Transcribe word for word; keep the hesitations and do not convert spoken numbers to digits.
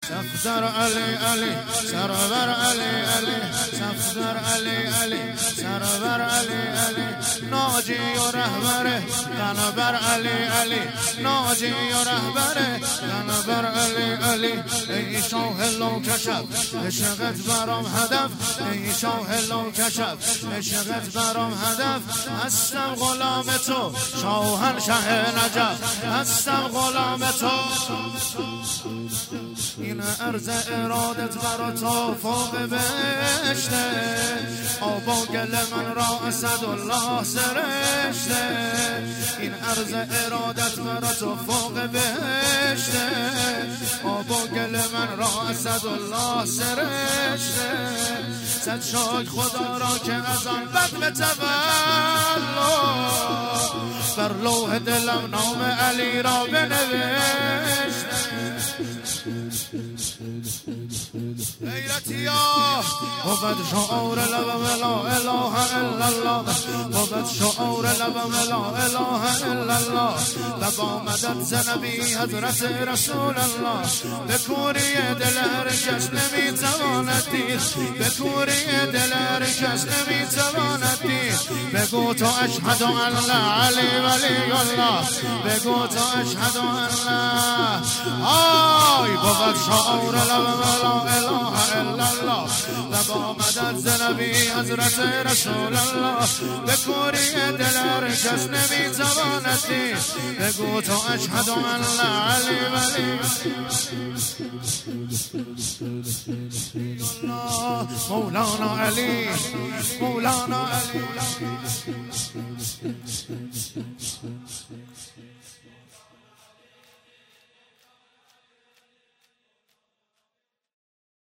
صفدر علی علی سرور علی علی صفدر علی علی سرور علی علی ناجی و رهبر قنبر علی علی ناجی و رهبر قنبر علی علی ای شاه لو کشف عشقت برام هدف ای شاه لو کشف عشقت برام هدف هستم غلام تو شاهنشه نجف هستم غلام تو این عرض ارادت برا تو فوق بهشته آب و گل من را اسدالله سرشته این عرض ارادت برا تو فوق بهشته آب و گل من را اسدالله سرشته صد شاک خدا را که از آن بد بتولو بر لوح دلم نام علی را بنوشته غیرتی ها بود شعار لبم لا اله الا الله بود شعار لبم لا اله الا الله لبا مدد زنبی حضرت رسول الله به کوری دل هر کس نمیتواند دید به کوری دل هر کس نمیتواند دید بگو تو اشهد ان لا علی ولی الله بگو تو اشهد ان لا آی بود شعار لبم لا اله الا الله لبا مدد زنبی حضرت رسول الله به کوری دل هر کس نمیتواند دید بگو تو اشهد ان لا علی ولی مولانا علی مولانا علی